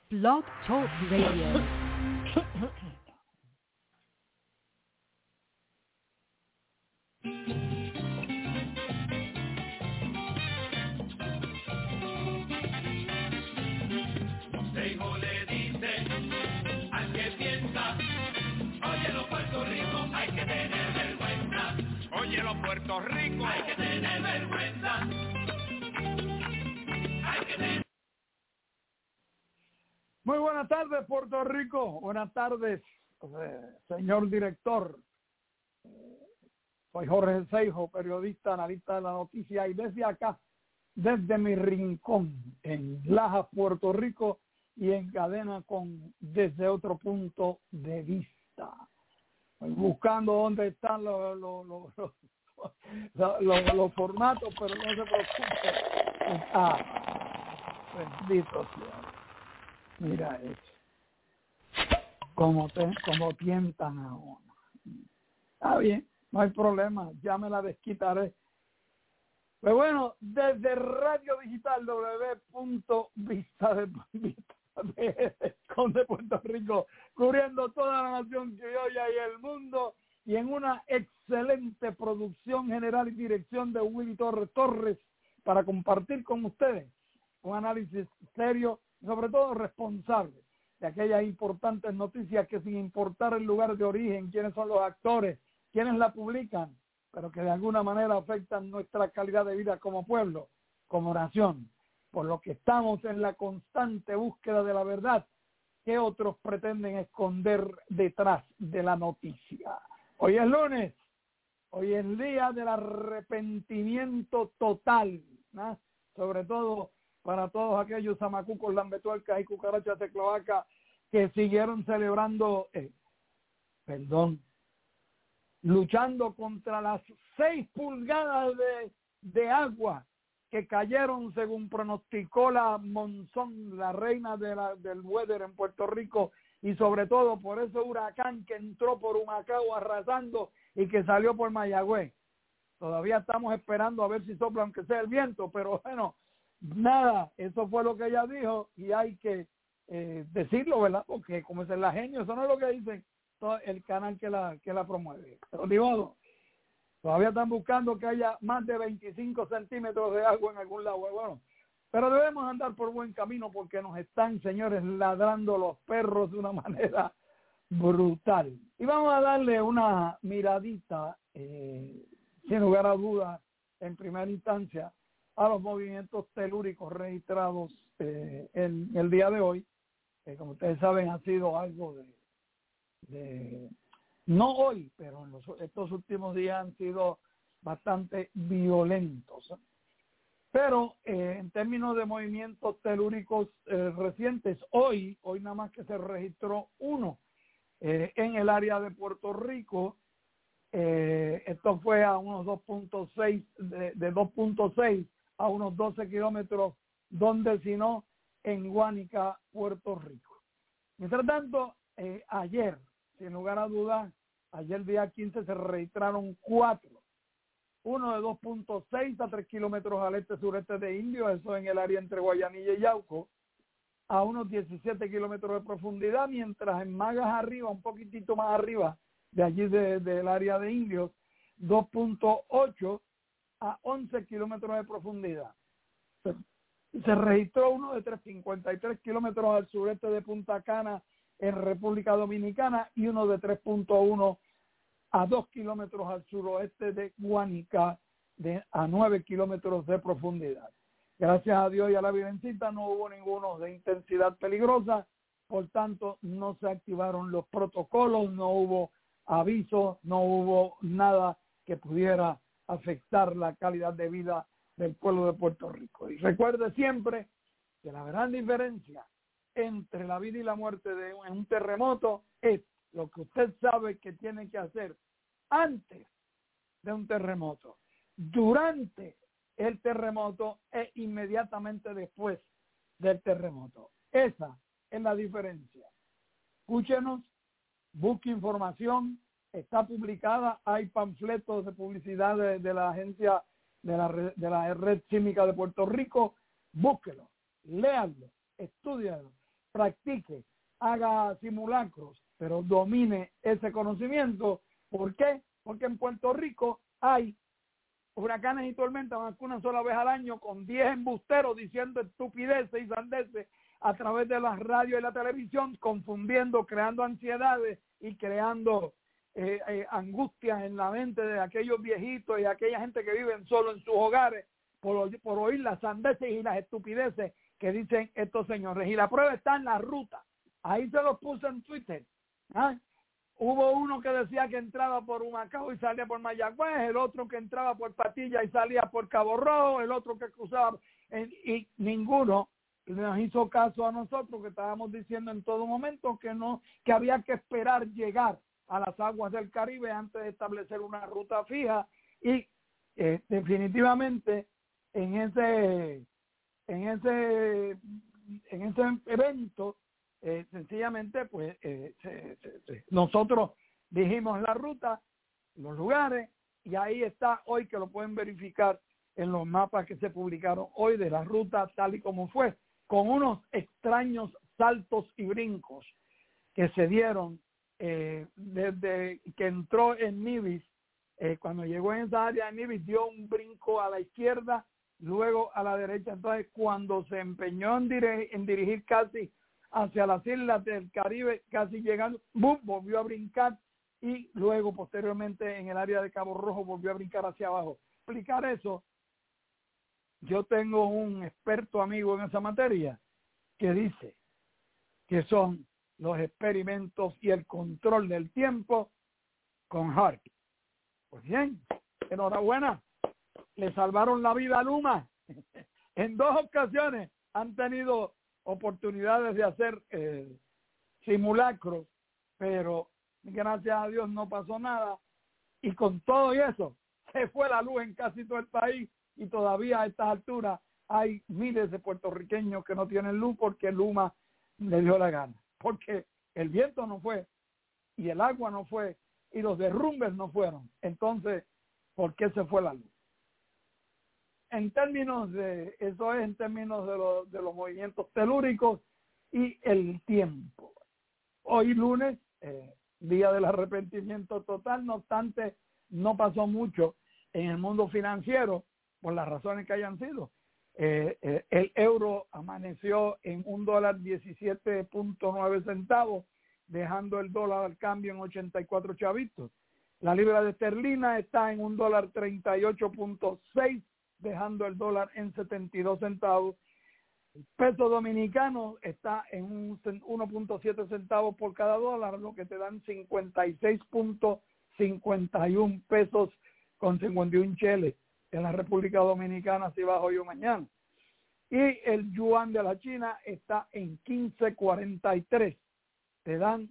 Blog Talk Radio. Seijo le dice al que piensa, óyelo Puerto Rico, hay que tener vergüenza. Óyelo Puerto Rico, hay que tener vergüenza. Hay que tener... Muy buenas tardes, Puerto Rico. Buenas tardes, señor director. Soy Jorge Seijo, periodista, analista de la noticia, y desde acá, desde mi rincón, en Lajas, Puerto Rico, y en cadena con Desde Otro Punto de Vista. Estoy buscando dónde están los formatos, pero no se preocupe. Bendito sea. Mira eso. Como tientan a uno. Está bien, no hay problema, ya me la desquitaré. Pues bueno, desde Radio Digital de Puerto Rico, cubriendo toda la nación criolla y el mundo, y en una excelente producción general y dirección de Willy Torres para compartir con ustedes un análisis serio, sobre todo responsable, de aquellas importantes noticias que, sin importar el lugar de origen, quiénes son los actores, quiénes la publican, pero que de alguna manera afectan nuestra calidad de vida como pueblo, como nación, por lo que estamos en la constante búsqueda de la verdad que otros pretenden esconder detrás de la noticia. Hoy es lunes, hoy es el día del arrepentimiento total, ¿no? Sobre todo para todos aquellos zamacucos, lambetuercas y cucarachas de cloaca que siguieron celebrando, luchando contra las 6 pulgadas de agua que cayeron, según pronosticó la monzón, la reina del weather en Puerto Rico, y sobre todo por ese huracán que entró por Humacao arrasando y que salió por Mayagüez. Todavía estamos esperando a ver si sopla, aunque sea el viento, pero bueno, nada, eso fue lo que ella dijo y hay que decirlo, ¿verdad? Porque como es la genio, eso no es lo que dicen todo el canal que la promueve. Pero digo, todavía están buscando que haya más de 25 centímetros de agua en algún lado. Bueno, pero debemos andar por buen camino porque nos están, señores, ladrando los perros de una manera brutal. Y vamos a darle una miradita, sin lugar a dudas, en primera instancia, a los movimientos telúricos registrados el día de hoy. Como ustedes saben, ha sido algo no hoy, pero estos últimos días han sido bastante violentos. Pero en términos de movimientos telúricos recientes, hoy nada más que se registró uno en el área de Puerto Rico. Esto fue a unos 2.6, de 2.6 a unos 12 kilómetros, donde si no, en Guánica, Puerto Rico. Mientras tanto, ayer, sin lugar a dudas, ayer día 15 se registraron 4. Uno de 2.6 a 3 kilómetros al este-sureste de Indio, eso en el área entre Guayanilla y Yauco, a unos 17 kilómetros de profundidad, mientras en Magas arriba, un poquitito más arriba, de allí del área de Indios, 2.8 a 11 kilómetros de profundidad. Se registró uno de 3.53 kilómetros al sureste de Punta Cana, en República Dominicana, y uno de 3.1 a 2 kilómetros al suroeste de Guánica, a 9 kilómetros de profundidad. Gracias a Dios y a la Virgencita no hubo ninguno de intensidad peligrosa, por tanto no se activaron los protocolos, no hubo aviso, no hubo nada que pudiera afectar la calidad de vida del pueblo de Puerto Rico. Y recuerde siempre que la gran diferencia entre la vida y la muerte de un terremoto es lo que usted sabe que tiene que hacer antes de un terremoto, durante el terremoto e inmediatamente después del terremoto. Esa es la diferencia. Escúchenos, busque información, está publicada, hay panfletos de publicidad de la agencia de la Red Sísmica de Puerto Rico, búsquelo, léanlo, estúdialo. practique, haga simulacros, pero domine ese conocimiento. ¿Por qué? Porque en Puerto Rico hay huracanes y tormentas más que una sola vez al año, con 10 embusteros diciendo estupideces y sandeces a través de la radio y la televisión, confundiendo, creando ansiedades y creando angustias en la mente de aquellos viejitos y aquella gente que viven solo en sus hogares por oír las sandeces y las estupideces que dicen estos señores. Y la prueba está en la ruta. Ahí se los puse en Twitter. ¿Ah? Hubo uno que decía que entraba por Humacao y salía por Mayagüez, el otro que entraba por Patilla y salía por Cabo Rojo, el otro que cruzaba, y ninguno nos hizo caso a nosotros, que estábamos diciendo en todo momento que había que esperar llegar a las aguas del Caribe antes de establecer una ruta fija. Y definitivamente en ese evento, sencillamente pues nosotros dijimos la ruta, los lugares, y ahí está hoy, que lo pueden verificar en los mapas que se publicaron hoy de la ruta tal y como fue, con unos extraños saltos y brincos que se dieron desde que entró en Nivis. Cuando llegó en esa área de Nivis, dio un brinco a la izquierda, luego a la derecha. Entonces, cuando se empeñó en dirigir casi hacia las islas del Caribe, casi llegando, ¡bum!, volvió a brincar, y luego posteriormente en el área de Cabo Rojo volvió a brincar hacia abajo. Explicar eso, yo tengo un experto amigo en esa materia que dice que son los experimentos y el control del tiempo con Hart. Pues bien, enhorabuena, le salvaron la vida a Luma. En 2 ocasiones han tenido oportunidades de hacer simulacros, pero gracias a Dios no pasó nada, y con todo y eso se fue la luz en casi todo el país, y todavía a estas alturas hay miles de puertorriqueños que no tienen luz porque Luma le dio la gana, porque el viento no fue, y el agua no fue, y los derrumbes no fueron. Entonces, ¿por qué se fue la luz? En términos de, eso es en términos de los movimientos telúricos y el tiempo. Hoy lunes, día del arrepentimiento total, no obstante, no pasó mucho en el mundo financiero, por las razones que hayan sido. El euro amaneció en $1.17.9, dejando el dólar al cambio en 84 chavitos. La libra de esterlina está en $1.38.6, dejando el dólar en 72 centavos. El peso dominicano está en 1.7 centavos por cada dólar, lo que te dan 56.51 pesos con 51 cheles. En la República Dominicana, si bajo yo mañana. Y el yuan de la China está en 15.43. Te dan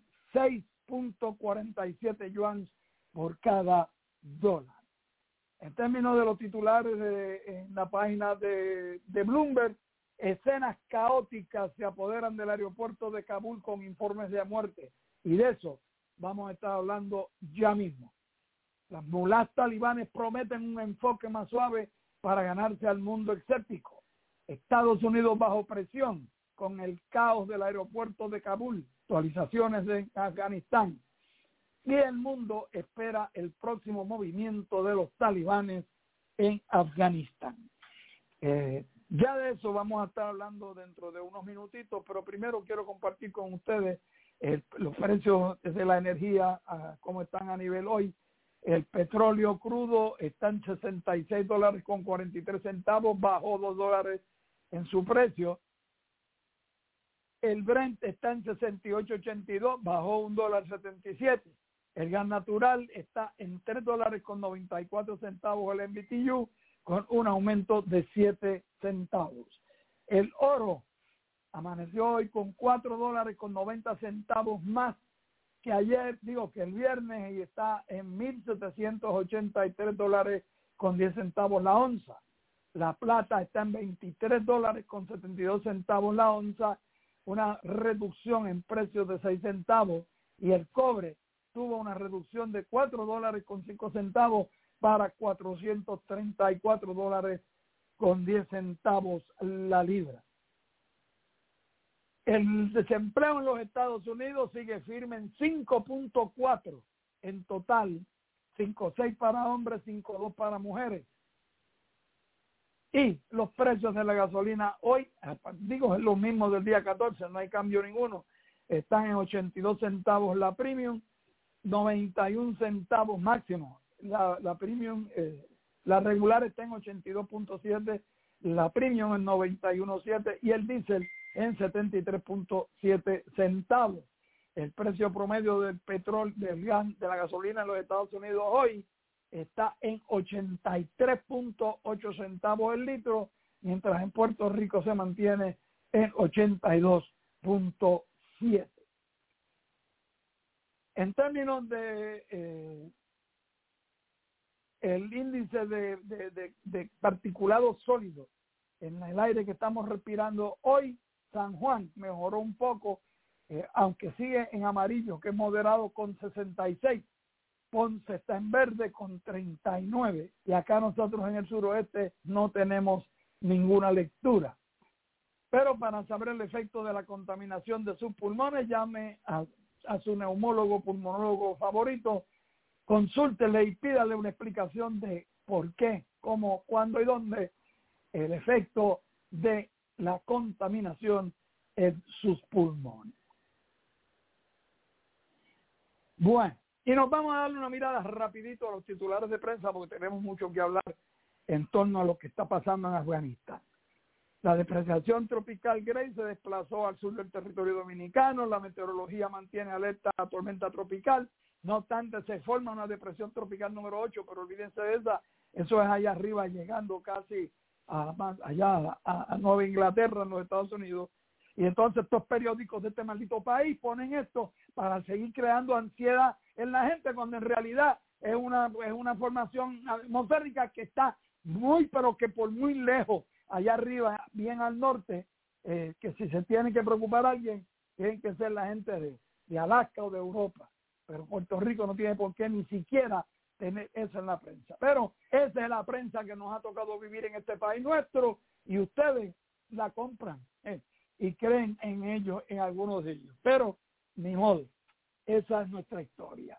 6.47 yuans por cada dólar. En términos de los titulares en la página de Bloomberg, escenas caóticas se apoderan del aeropuerto de Kabul con informes de muerte. Y de eso vamos a estar hablando ya mismo. Las mulás talibanes prometen un enfoque más suave para ganarse al mundo escéptico. Estados Unidos bajo presión con el caos del aeropuerto de Kabul, actualizaciones de Afganistán. Y el mundo espera el próximo movimiento de los talibanes en Afganistán. Ya de eso vamos a estar hablando dentro de unos minutitos, pero primero quiero compartir con ustedes los precios de la energía, cómo están a nivel hoy. El petróleo crudo está en $66.43, bajó $2 en su precio. El Brent está en 68.82, bajó $1.77. El gas natural está en $3.94 el MMBtu, con un aumento de 7 centavos. El oro amaneció hoy con $4.90 más que ayer, que el viernes, y está en $1,783.10 la onza. La plata está en $23.72 la onza, una reducción en precios de 6 centavos, y el cobre tuvo una reducción de $4.05 para $434.10 la libra. El desempleo en los Estados Unidos sigue firme en 5.4 en total, 5.6 para hombres, 5.2 para mujeres. Y los precios de la gasolina hoy, digo, es lo mismo del día 14, no hay cambio ninguno, están en 82 centavos la premium, 91 centavos máximo. La premium, la regular está en 82.7, la premium en 91.7 y el diésel en 73.7 centavos. El precio promedio del petróleo, del gas, de la gasolina en los Estados Unidos hoy está en 83.8 centavos el litro, mientras en Puerto Rico se mantiene en 82.7. En términos de el índice de particulados sólidos en el aire que estamos respirando hoy, San Juan mejoró un poco, aunque sigue en amarillo, que es moderado, con 66. Ponce está en verde con 39. Y acá nosotros en el suroeste no tenemos ninguna lectura. Pero para saber el efecto de la contaminación de sus pulmones, llame a su neumólogo, pulmonólogo favorito, consúltele y pídale una explicación de por qué, cómo, cuándo y dónde el efecto de la contaminación en sus pulmones. Bueno, y nos vamos a darle una mirada rapidito a los titulares de prensa porque tenemos mucho que hablar en torno a lo que está pasando en Afganistán. La depresión tropical Grace se desplazó al sur del territorio dominicano. La meteorología mantiene alerta a tormenta tropical. No obstante, se forma una depresión tropical número 8, pero olvídense de esa. Eso es allá arriba, llegando casi allá a Nueva Inglaterra, en los Estados Unidos. Y entonces estos periódicos de este maldito país ponen esto para seguir creando ansiedad en la gente, cuando en realidad es una formación atmosférica que está muy, pero que por muy lejos, allá arriba, bien al norte, que si se tiene que preocupar alguien, tienen que ser la gente de Alaska o de Europa. Pero Puerto Rico no tiene por qué ni siquiera tener eso en la prensa. Pero esa es la prensa que nos ha tocado vivir en este país nuestro, y ustedes la compran y creen en ellos, en algunos de ellos. Pero ni modo, esa es nuestra historia.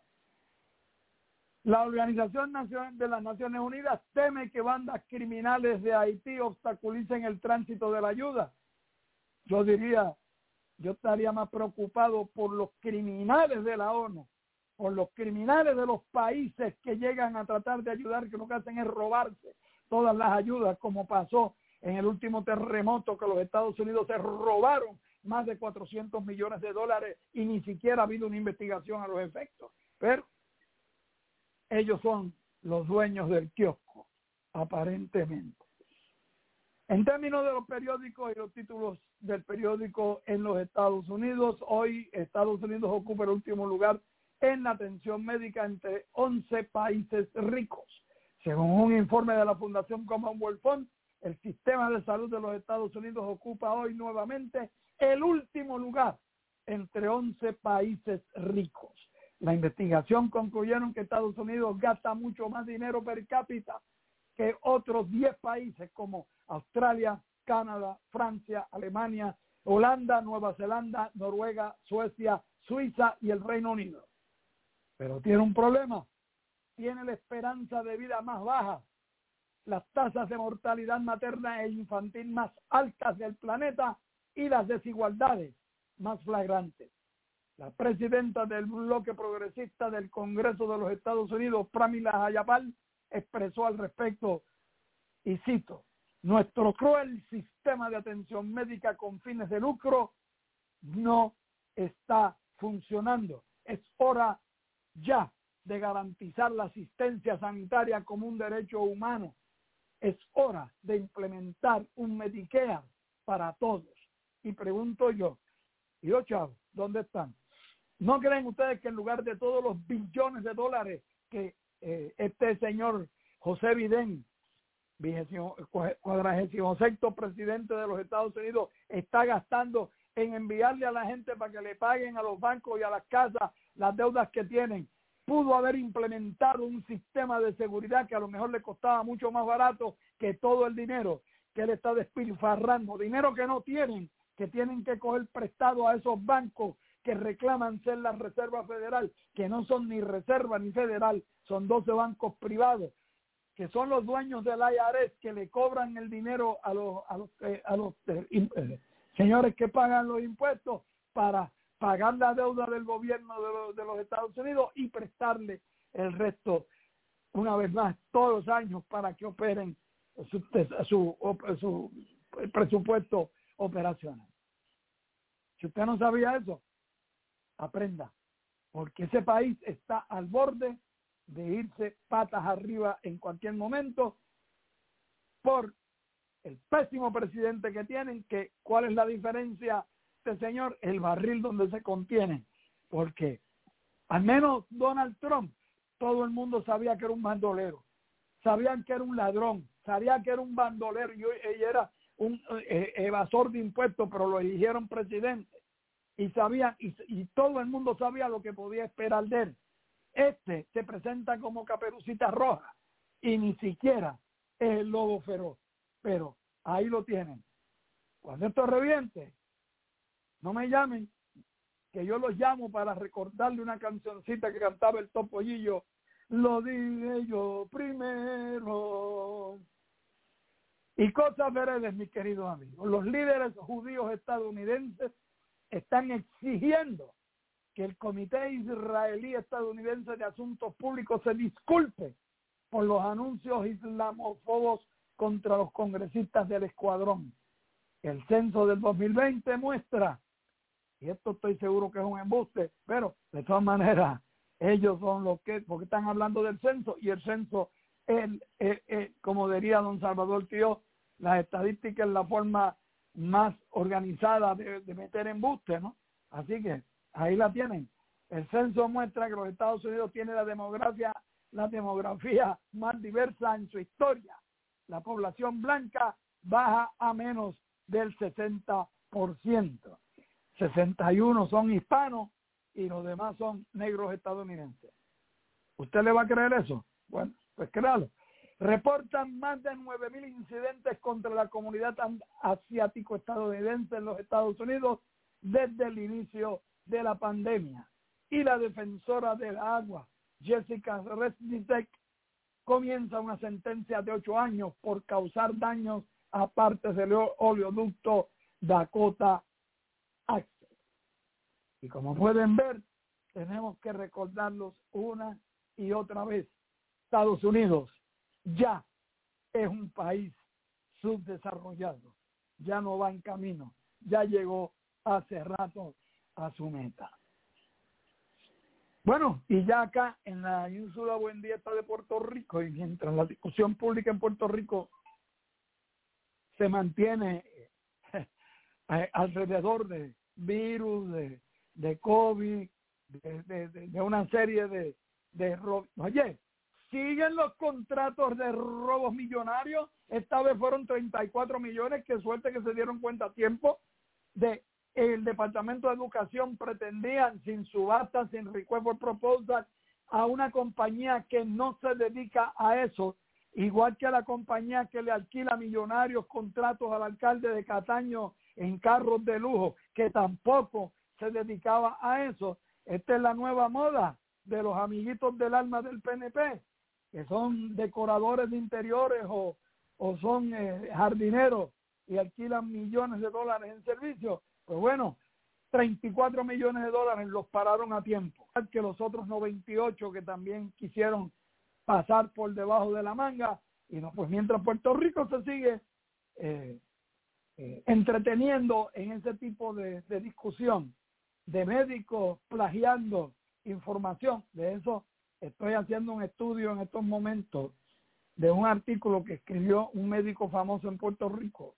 La Organización de las Naciones Unidas teme que bandas criminales de Haití obstaculicen el tránsito de la ayuda. Yo estaría más preocupado por los criminales de la ONU, por los criminales de los países que llegan a tratar de ayudar, que lo que hacen es robarse todas las ayudas, como pasó en el último terremoto, que los Estados Unidos se robaron más de $400 millones y ni siquiera ha habido una investigación a los efectos. Pero ellos son los dueños del kiosco, aparentemente. En términos de los periódicos y los títulos del periódico en los Estados Unidos, hoy Estados Unidos ocupa el último lugar en la atención médica entre 11 países ricos. Según un informe de la Fundación Commonwealth Fund, el sistema de salud de los Estados Unidos ocupa hoy nuevamente el último lugar entre 11 países ricos. La investigación concluyeron que Estados Unidos gasta mucho más dinero per cápita que otros 10 países como Australia, Canadá, Francia, Alemania, Holanda, Nueva Zelanda, Noruega, Suecia, Suiza y el Reino Unido. Pero tiene un problema. Tiene la esperanza de vida más baja, las tasas de mortalidad materna e infantil más altas del planeta y las desigualdades más flagrantes. La presidenta del bloque progresista del Congreso de los Estados Unidos, Pramila Jayapal, expresó al respecto, y cito: nuestro cruel sistema de atención médica con fines de lucro no está funcionando. Es hora ya de garantizar la asistencia sanitaria como un derecho humano. Es hora de implementar un Medicare para todos. Y pregunto yo, ¿y los chavos dónde están? ¿No creen ustedes que en lugar de todos los billones de dólares que este señor José Biden, 46º presidente de los Estados Unidos, está gastando en enviarle a la gente para que le paguen a los bancos y a las casas las deudas que tienen, pudo haber implementado un sistema de seguridad que a lo mejor le costaba mucho más barato que todo el dinero que él está despilfarrando, dinero que no tienen que tienen que coger prestado a esos bancos que reclaman ser la Reserva Federal, que no son ni Reserva ni Federal, son 12 bancos privados, que son los dueños del IRS, que le cobran el dinero a los señores que pagan los impuestos para pagar la deuda del gobierno de los Estados Unidos y prestarle el resto, una vez más, todos los años para que operen su presupuesto operacional. Si usted no sabía eso, aprenda, porque ese país está al borde de irse patas arriba en cualquier momento por el pésimo presidente que tienen. Que ¿cuál es la diferencia este señor? El barril donde se contiene, porque al menos Donald Trump, todo el mundo sabía que era un bandolero, sabían que era un ladrón, sabía que era un bandolero y era un evasor de impuestos, pero lo eligieron presidente y sabían, y todo el mundo sabía lo que podía esperar de él. Este se presenta como Caperucita Roja y ni siquiera es el lobo feroz, pero ahí lo tienen. Cuando esto reviente, no me llamen, que yo los llamo para recordarle una cancioncita que cantaba el Topollillo. Lo dije yo primero. Y cosas veredes, mis queridos amigos. Los líderes judíos estadounidenses están exigiendo que el Comité Israelí Estadounidense de Asuntos Públicos se disculpe por los anuncios islamófobos contra los congresistas del escuadrón. El censo del 2020 muestra, y esto estoy seguro que es un embuste, pero de todas maneras ellos son los que, porque están hablando del censo, y el censo, como diría don Salvador Tío, las estadísticas es la forma más organizada de meter embuste, ¿no? Así que ahí la tienen. El censo muestra que los Estados Unidos tienen la demografía más diversa en su historia. La población blanca baja a menos del 60%. 61% son hispanos y los demás son negros estadounidenses. ¿Usted le va a creer eso? Bueno, pues créalo. Reportan más de 9,000 incidentes contra la comunidad asiático-estadounidense en los Estados Unidos desde el inicio de la pandemia. Y la defensora del agua, Jessica Resnicek, comienza una sentencia de 8 años por causar daños a partes del oleoducto Dakota Access. Y como pueden ver, tenemos que recordarlos una y otra vez. Estados Unidos ya es un país subdesarrollado, ya no va en camino, ya llegó hace rato a su meta. Bueno, y ya acá en la ínsula Buendieta de Puerto Rico, y mientras la discusión pública en Puerto Rico se mantiene alrededor de virus, de COVID, de una serie de robos. Oye, siguen los contratos de robos millonarios. Esta vez fueron 34 millones, qué suerte que se dieron cuenta a tiempo. El Departamento de Educación pretendían, sin subasta, sin request for proposal, a una compañía que no se dedica a eso, igual que a la compañía que le alquila millonarios contratos al alcalde de Cataño en carros de lujo, que tampoco se dedicaba a eso. Esta es la nueva moda de los amiguitos del alma del PNP, que son decoradores de interiores o son jardineros y alquilan millones de dólares en servicio. Pues bueno, 34 millones de dólares los pararon a tiempo, que los otros 98 que también quisieron pasar por debajo de la manga. Y no, pues mientras Puerto Rico se sigue entreteniendo en ese tipo de discusión, de médicos plagiando información. De eso estoy haciendo un estudio en estos momentos de un artículo que escribió un médico famoso en Puerto Rico,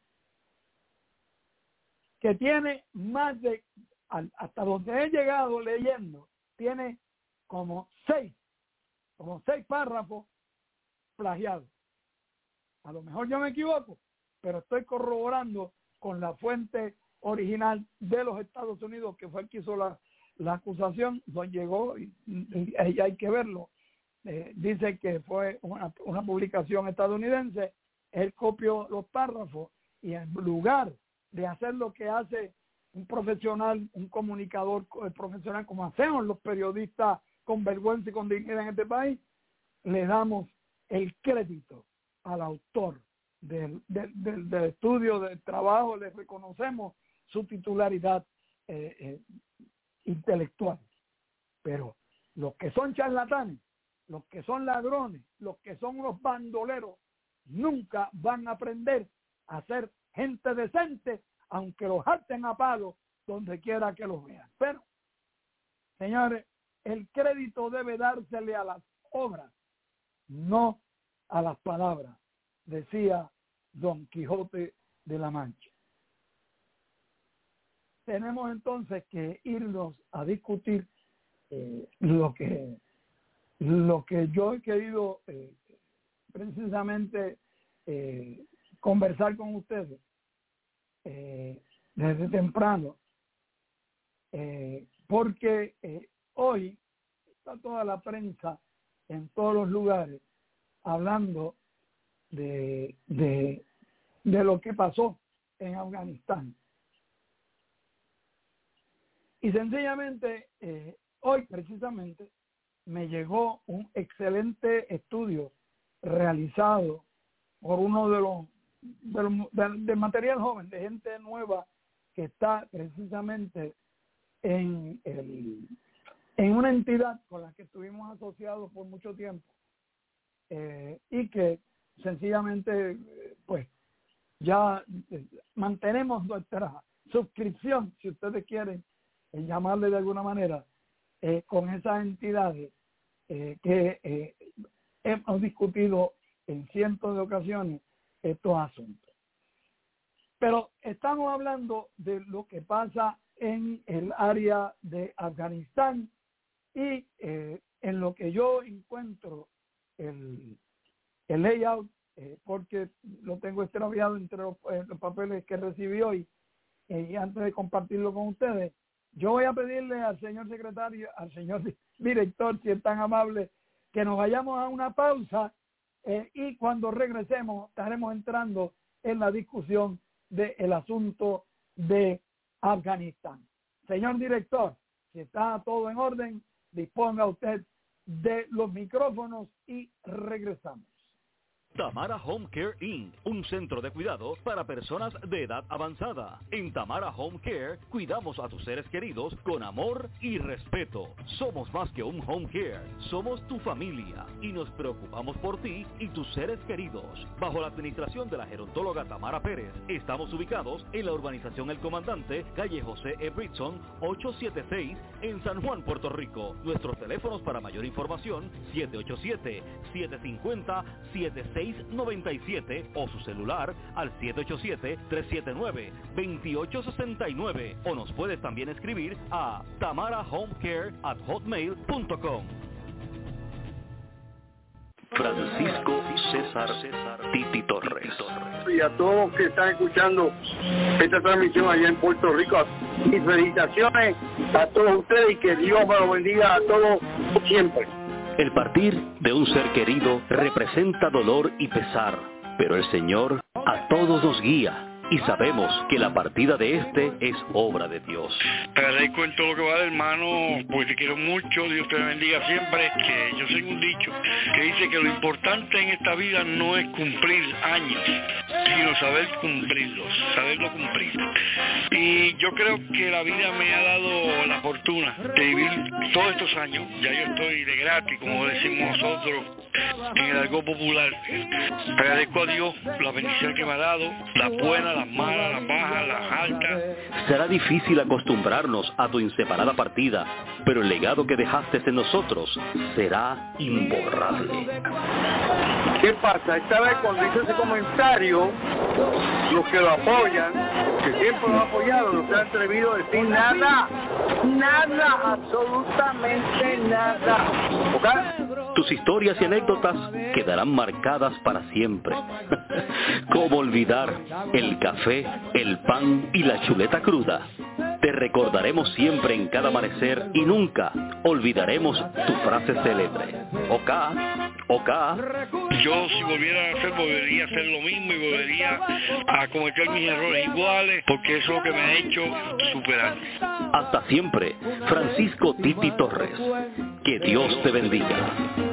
que tiene más de, hasta donde he llegado leyendo, tiene como seis párrafos plagiados. A lo mejor yo me equivoco, pero estoy corroborando con la fuente original de los Estados Unidos, que fue el que hizo la acusación. No llegó y hay que verlo. Dice que fue una publicación estadounidense. Él copió los párrafos y en lugar de hacer lo que hace un profesional, un comunicador profesional, como hacemos los periodistas con vergüenza y con dignidad en este país, le damos el crédito al autor del estudio, del trabajo, le reconocemos su titularidad intelectual. Pero los que son charlatanes, los que son ladrones, los que son unos bandoleros, nunca van a aprender a ser gente decente, aunque los harten a palos donde quiera que los vean. Pero, señores, el crédito debe dársele a las obras, no a las palabras, decía Don Quijote de la Mancha. Tenemos entonces que irnos a discutir lo que yo he querido precisamente conversar con ustedes desde temprano, porque hoy está toda la prensa en todos los lugares hablando de lo que pasó en Afganistán. Y sencillamente, hoy precisamente me llegó un excelente estudio realizado por uno de material joven, de gente nueva que está precisamente en una entidad con la que estuvimos asociados por mucho tiempo y que sencillamente pues ya mantenemos nuestra suscripción, si ustedes quieren llamarle de alguna manera, con esas entidades que hemos discutido en cientos de ocasiones estos asuntos. Pero estamos hablando de lo que pasa en el área de Afganistán y en lo que yo encuentro el layout, porque lo tengo extraviado entre los papeles que recibí hoy, y antes de compartirlo con ustedes, yo voy a pedirle al señor secretario, al señor director, si es tan amable, que nos vayamos a una pausa y cuando regresemos estaremos entrando en la discusión del asunto de Afganistán. Señor director, si está todo en orden, disponga usted de los micrófonos y regresamos. Tamara Home Care Inc., un centro de cuidado para personas de edad avanzada. En Tamara Home Care cuidamos a tus seres queridos con amor y respeto. Somos más que un home care, somos tu familia y nos preocupamos por ti y tus seres queridos. Bajo la administración de la gerontóloga Tamara Pérez, estamos ubicados en la urbanización El Comandante, calle José E. Britson, 876, en San Juan, Puerto Rico. Nuestros teléfonos para mayor información, 787-750-7697 o su celular al 787-379-2869 o nos puedes también escribir a tamarahomecare@hotmail.com. Francisco César Titi Torres. Y a todos los que están escuchando esta transmisión allá en Puerto Rico, y felicitaciones a todos ustedes y que Dios me lo bendiga a todos siempre. El partir de un ser querido representa dolor y pesar, pero el Señor a todos nos guía y sabemos que la partida de este es obra de Dios. Te agradezco en todo lo que va, hermano, porque te quiero mucho, Dios te bendiga siempre, que yo soy un dicho que dice que lo importante en esta vida no es cumplir años, sino saber cumplirlos, saberlo cumplir. Y yo creo que la vida me ha dado la fortuna de vivir todos estos años, ya yo estoy de gratis, como decimos nosotros, en el argot popular. Te agradezco a Dios la bendición que me ha dado, las buenas, las malas, las bajas, las altas. Será difícil acostumbrarnos a tu inseparada partida, pero el legado que dejaste en nosotros será imborrable. ¿Qué pasa? Esta vez cuando hice ese comentario, los que lo apoyan, que siempre lo han apoyado, no se han atrevido a decir nada, absolutamente nada. ¿Okay? Tus historias y anécdotas quedarán marcadas para siempre. ¿Cómo olvidar el café, el pan y la chuleta cruda? Te recordaremos siempre en cada amanecer y nunca olvidaremos tu frase célebre. Oka, OK. Yo si volviera a hacer, volvería a hacer lo mismo y volvería a cometer mis errores iguales, porque eso es lo que me ha hecho superar. Hasta siempre, Francisco Titi Torres. Que Dios te bendiga.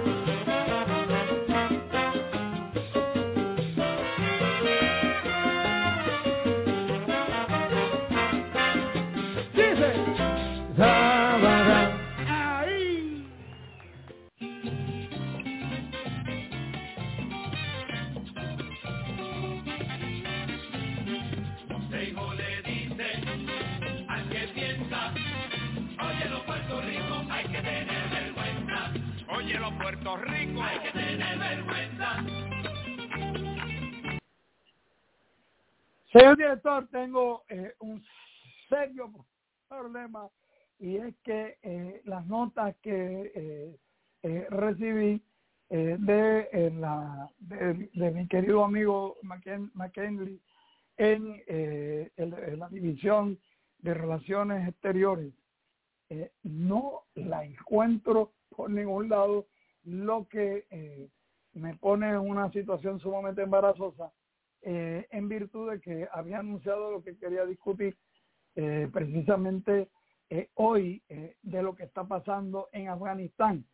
Oye, los Puerto Rico, hay que tener vergüenza. Señor director, tengo un serio problema, y es que las notas que recibí de mi querido amigo McKinley en la división de Relaciones Exteriores, no la encuentro por ningún lado, lo que me pone en una situación sumamente embarazosa, en virtud de que había anunciado lo que quería discutir precisamente hoy, de lo que está pasando en Afganistán,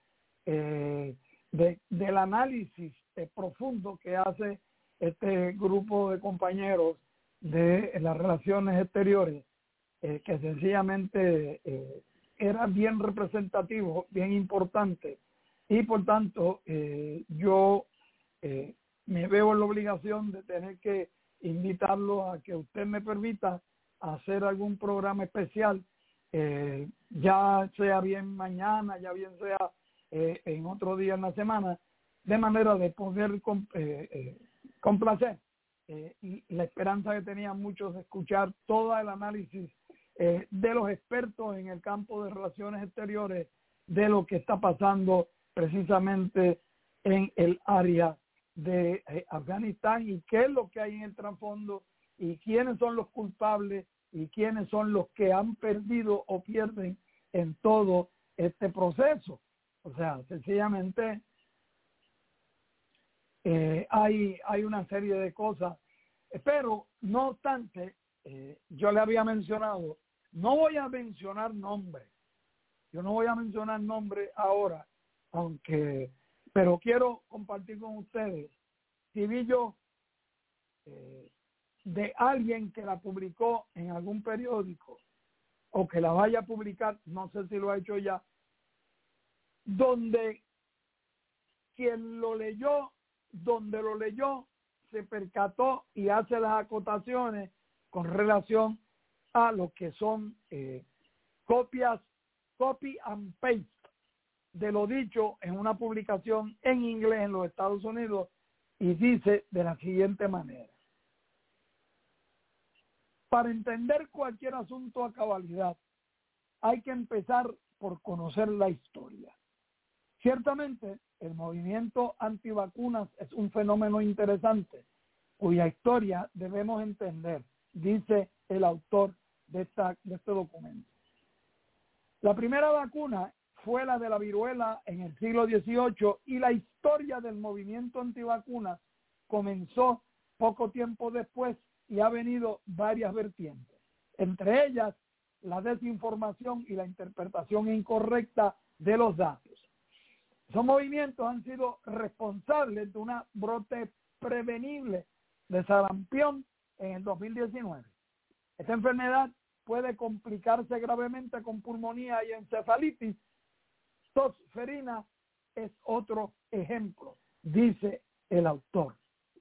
del análisis profundo que hace este grupo de compañeros de las relaciones exteriores, que sencillamente era bien representativo, bien importante, y por tanto yo me veo en la obligación de tener que invitarlo a que usted me permita hacer algún programa especial, ya sea bien mañana, ya bien sea en otro día en la semana, de manera de poder complacer la esperanza que tenían muchos de escuchar todo el análisis de los expertos en el campo de relaciones exteriores de lo que está pasando precisamente en el área de Afganistán, y qué es lo que hay en el trasfondo, y quiénes son los culpables y quiénes son los que han perdido o pierden en todo este proceso. O sea, sencillamente hay una serie de cosas, pero no obstante, yo le había mencionado, no voy a mencionar nombres, yo no voy a mencionar nombres ahora, pero quiero compartir con ustedes, si vi yo de alguien que la publicó en algún periódico o que la vaya a publicar, no sé si lo ha hecho ya, donde quien lo leyó, donde lo leyó, se percató y hace las acotaciones con relación a lo que son copy and paste de lo dicho en una publicación en inglés en los Estados Unidos, y dice de la siguiente manera: para entender cualquier asunto a cabalidad, hay que empezar por conocer la historia. Ciertamente, el movimiento antivacunas es un fenómeno interesante, cuya historia debemos entender, dice el autor de este documento. La primera vacuna fue la de la viruela en el siglo XVIII, y la historia del movimiento antivacunas comenzó poco tiempo después y ha venido varias vertientes, entre ellas la desinformación y la interpretación incorrecta de los datos. Esos movimientos han sido responsables de una brote prevenible de sarampión en el 2019. Esta enfermedad puede complicarse gravemente con pulmonía y encefalitis. Tosferina es otro ejemplo, dice el autor.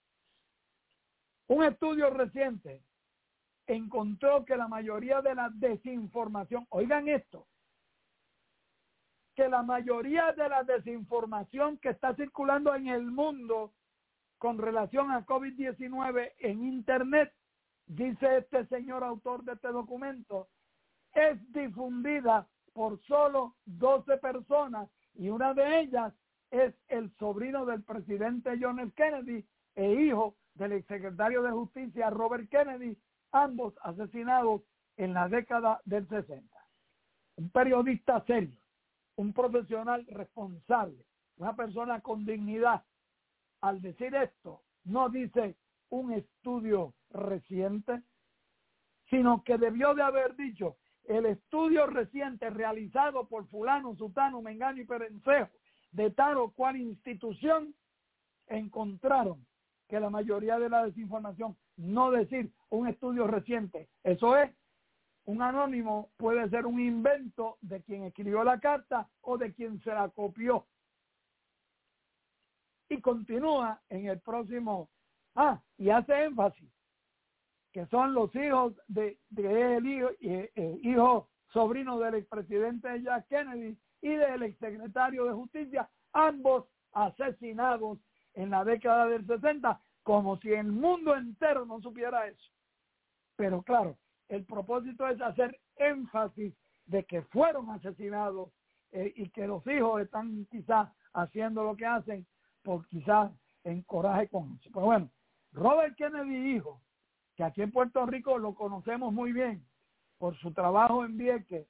Un estudio reciente encontró que la mayoría de la desinformación, oigan esto, que la mayoría de la desinformación que está circulando en el mundo con relación a COVID-19 en Internet, dice este señor autor de este documento, es difundida por solo 12 personas, y una de ellas es el sobrino del presidente John F. Kennedy e hijo del exsecretario de Justicia Robert Kennedy, ambos asesinados en la década del 60. Un periodista serio, un profesional responsable, una persona con dignidad, al decir esto, no dice un estudio reciente, sino que debió de haber dicho el estudio reciente realizado por fulano, sutano, mengano y perencejo de tal o cual institución encontraron que la mayoría de la desinformación, no decir un estudio reciente, eso es, un anónimo puede ser un invento de quien escribió la carta o de quien se la copió. Y continúa en el próximo, y hace énfasis, que son los hijos de él, hijo sobrino del expresidente Jack Kennedy y del exsecretario de Justicia, ambos asesinados en la década del 60, como si el mundo entero no supiera eso. Pero claro, el propósito es hacer énfasis de que fueron asesinados y que los hijos están quizás haciendo lo que hacen por quizás en coraje con eso. Pero bueno, Robert Kennedy hijo, que aquí en Puerto Rico lo conocemos muy bien por su trabajo en Vieques,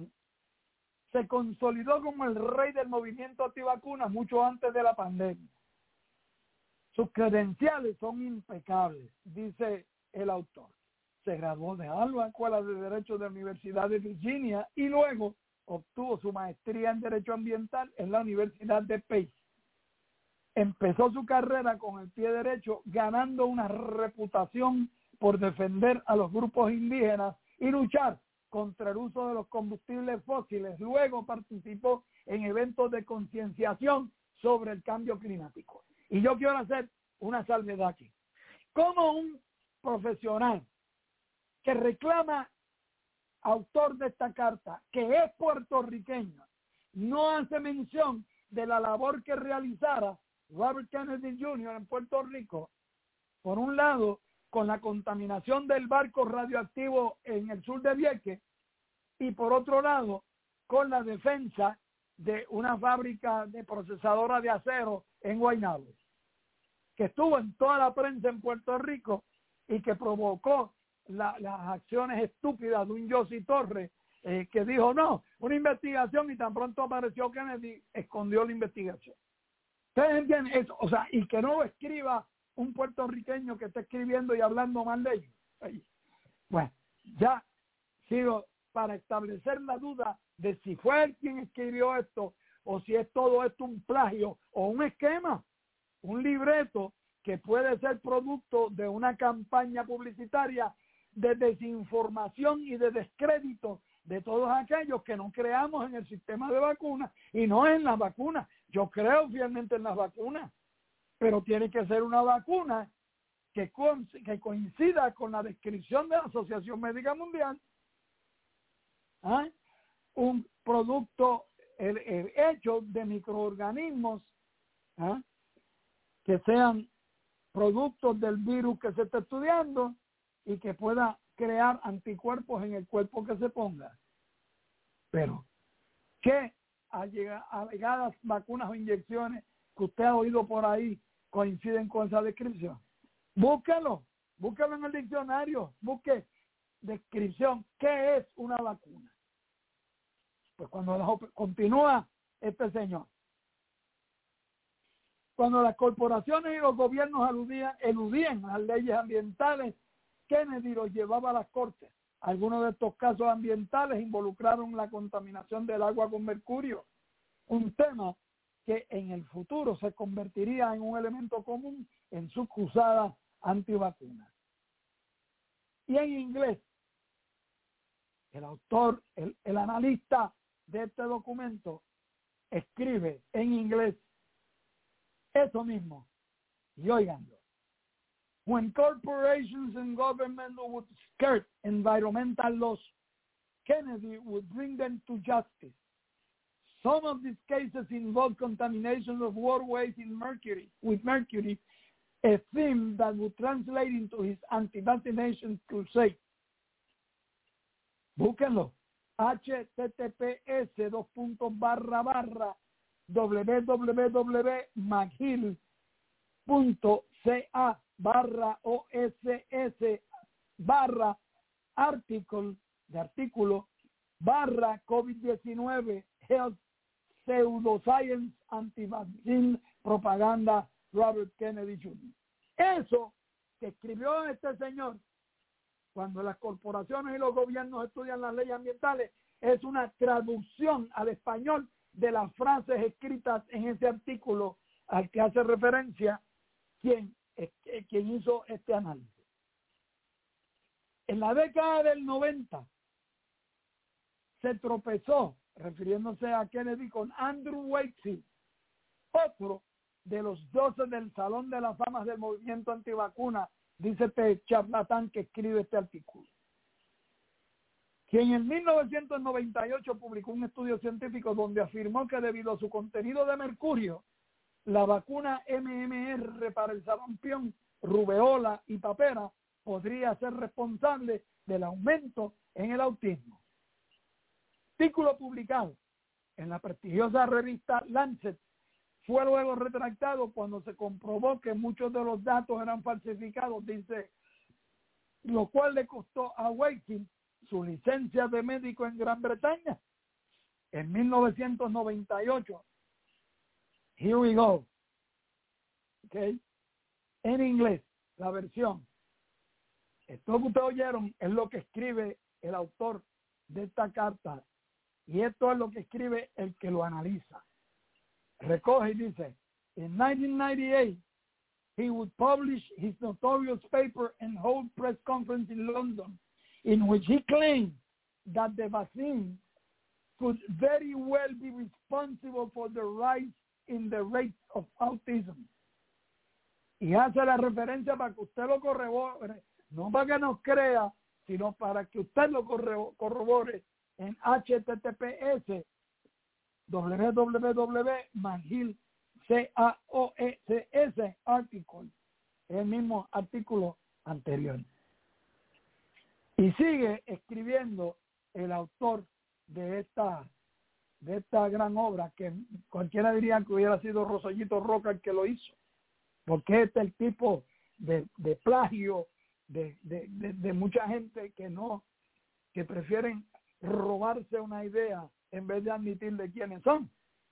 se consolidó como el rey del movimiento antivacunas mucho antes de la pandemia. Sus credenciales son impecables, dice el autor. Se graduó de Harvard, Escuela de Derecho de la Universidad de Virginia, y luego obtuvo su maestría en Derecho Ambiental en la Universidad de Pace. Empezó su carrera con el pie derecho, ganando una reputación por defender a los grupos indígenas y luchar contra el uso de los combustibles fósiles. Luego participó en eventos de concienciación sobre el cambio climático. Y yo quiero hacer una salvedad aquí. Como un profesional que reclama, autor de esta carta, que es puertorriqueño, no hace mención de la labor que realizara Robert Kennedy Jr. en Puerto Rico, por un lado, con la contaminación del barco radioactivo en el sur de Vieques, y por otro lado, con la defensa de una fábrica de procesadora de acero en Guaynabo, que estuvo en toda la prensa en Puerto Rico y que provocó las acciones estúpidas de un Yossi Torres, que dijo, no, una investigación, y tan pronto apareció Kennedy, escondió la investigación. ¿Ustedes entienden eso? O sea, y que no lo escriba un puertorriqueño que esté escribiendo y hablando mal de ellos. Bueno, ya sigo para establecer la duda de si fue él quien escribió esto o si es todo esto un plagio o un esquema, un libreto que puede ser producto de una campaña publicitaria de desinformación y de descrédito de todos aquellos que no creamos en el sistema de vacunas y no en las vacunas. Yo creo fielmente en las vacunas, pero tiene que ser una vacuna que coincida con la descripción de la Asociación Médica Mundial. Un producto hecho de microorganismos que sean productos del virus que se está estudiando y que pueda crear anticuerpos en el cuerpo que se ponga. Pero, ¿qué alegadas vacunas o inyecciones que usted ha oído por ahí coinciden con esa descripción? Búsquelo en el diccionario, busque descripción, ¿qué es una vacuna? Pues cuando continúa este señor, cuando las corporaciones y los gobiernos eludían las leyes ambientales, Kennedy los llevaba a las cortes. Algunos de estos casos ambientales involucraron la contaminación del agua con mercurio, un tema que en el futuro se convertiría en un elemento común en sus cruzadas antivacunas. Y en inglés, el autor, el analista de este documento, escribe en inglés eso mismo. Y óiganlo. When corporations and government would skirt environmental laws, Kennedy would bring them to justice. Some of these cases involve contamination of waterways with mercury, a theme that would translate into his anti-vaccination crusade. Búsquenlo. https://www.mcgill.ca/oss/artículo COVID-19 Health Pseudoscience Anti-Vaccine Propaganda Robert Kennedy Jr. Eso que escribió este señor, cuando las corporaciones y los gobiernos estudian las leyes ambientales, es una traducción al español de las frases escritas en ese artículo al que hace referencia quien hizo este análisis. En la década del 90 se tropezó, refiriéndose a Kennedy, con Andrew Wakefield, otro de los 12 del Salón de las Famas del movimiento antivacuna, dice este charlatán que escribe este artículo, quien en 1998 publicó un estudio científico donde afirmó que debido a su contenido de mercurio, la vacuna MMR para el sarampión, rubeola y papera podría ser responsable del aumento en el autismo. Artículo publicado en la prestigiosa revista Lancet fue luego retractado cuando se comprobó que muchos de los datos eran falsificados, dice, lo cual le costó a Wakefield su licencia de médico en Gran Bretaña. En 1998, here we go, okay, en inglés, la versión. Esto que ustedes oyeron es lo que escribe el autor de esta carta y esto es lo que escribe el que lo analiza. Recoge y dice, in 1998, he would publish his notorious paper and hold press conference in London, in which he claimed that the vaccine could very well be responsible for the rise in the rate of autism. Y hace la referencia para que usted lo corrobore, no para que nos crea, sino para que usted lo corrobore en https www.magil.coes article, el mismo artículo anterior. Y sigue escribiendo el autor de esta gran obra, que cualquiera diría que hubiera sido Rosellito Roca el que lo hizo, porque este es el tipo de plagio de mucha gente que prefieren robarse una idea en vez de admitir de quiénes son.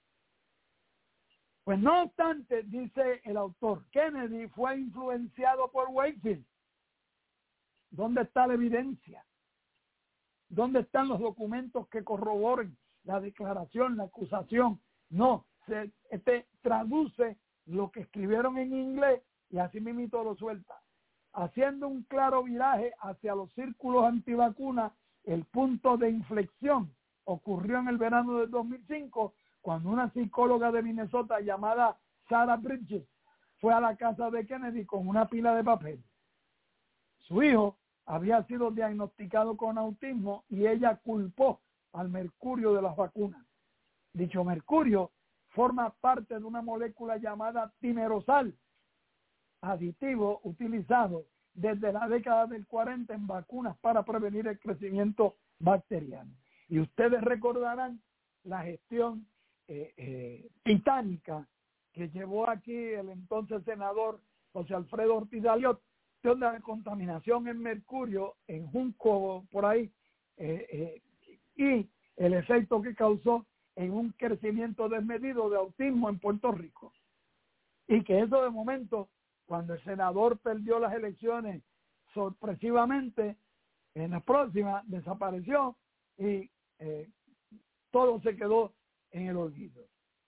Pues no obstante, dice el autor, Kennedy fue influenciado por Wakefield. ¿Dónde está la evidencia? ¿Dónde están los documentos que corroboren la declaración, la acusación? No, traduce lo que escribieron en inglés y así mismo lo suelta. Haciendo un claro viraje hacia los círculos antivacunas, el punto de inflexión ocurrió en el verano del 2005, cuando una psicóloga de Minnesota llamada Sarah Bridges fue a la casa de Kennedy con una pila de papel. Su hijo había sido diagnosticado con autismo y ella culpó al mercurio de las vacunas. Dicho mercurio forma parte de una molécula llamada timerosal, aditivo utilizado desde la década del 40 en vacunas para prevenir el crecimiento bacteriano. Y ustedes recordarán la gestión titánica que llevó aquí el entonces senador José Alfredo Ortiz de Aliot, donde la contaminación en mercurio en Junco por ahí y el efecto que causó en un crecimiento desmedido de autismo en Puerto Rico. Y que eso de momento, cuando el senador perdió las elecciones sorpresivamente, en la próxima desapareció y todo se quedó en el olvido.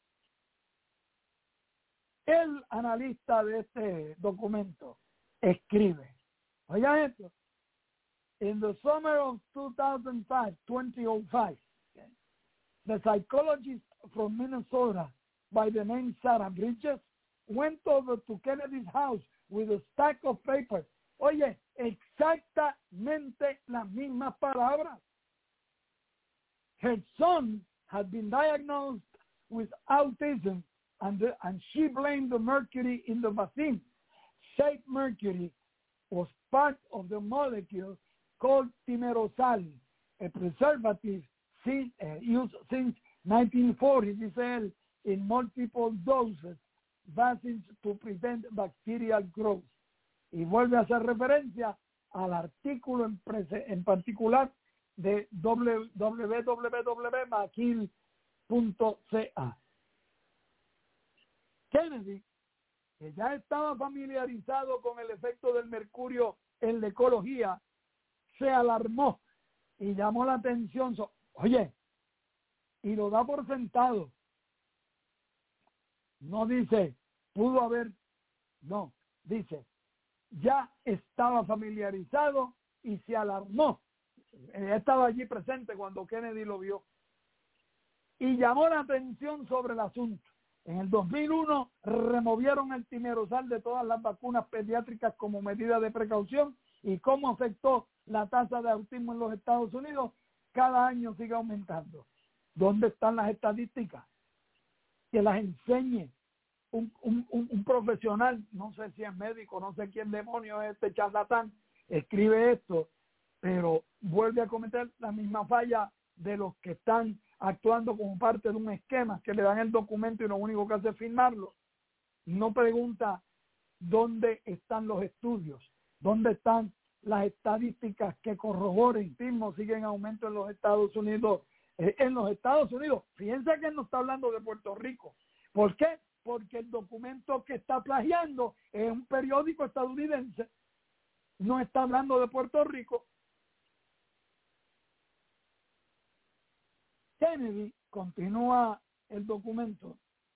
El analista de este documento escribe, oigan esto, in the summer of 2005, the psychologist from Minnesota by the name Sarah Bridges went over to Kennedy's house with a stack of papers. Oye, exactamente las mismas palabras. Her son had been diagnosed with autism, and she blamed the mercury in the vaccine. Said mercury was part of the molecule called timerosal, a preservative used since 1940, dice él, in multiple doses, vaccines to prevent bacterial growth. Y vuelve a hacer referencia al artículo en particular de www.magil.coes Kennedy, que ya estaba familiarizado con el efecto del mercurio en la ecología, se alarmó y llamó la atención. Oye, y lo da por sentado. No dice, pudo haber, no, dice, ya estaba familiarizado y se alarmó. Estaba allí presente cuando Kennedy lo vio. Y llamó la atención sobre el asunto. En el 2001 removieron el timerosal de todas las vacunas pediátricas como medida de precaución, y cómo afectó la tasa de autismo en los Estados Unidos. Cada año sigue aumentando. ¿Dónde están las estadísticas? Que las enseñe un profesional, no sé si es médico, no sé quién demonios es este charlatán, escribe esto, pero vuelve a cometer la misma falla de los que están actuando como parte de un esquema, que le dan el documento y lo único que hace es firmarlo. No pregunta dónde están los estudios, dónde están las estadísticas que corroboren. El autismo sigue en aumento en los Estados Unidos. Fíjense que él no está hablando de Puerto Rico. ¿Por qué? Porque el documento que está plagiando es un periódico estadounidense. No está hablando de Puerto Rico. Kennedy, continúa el documento,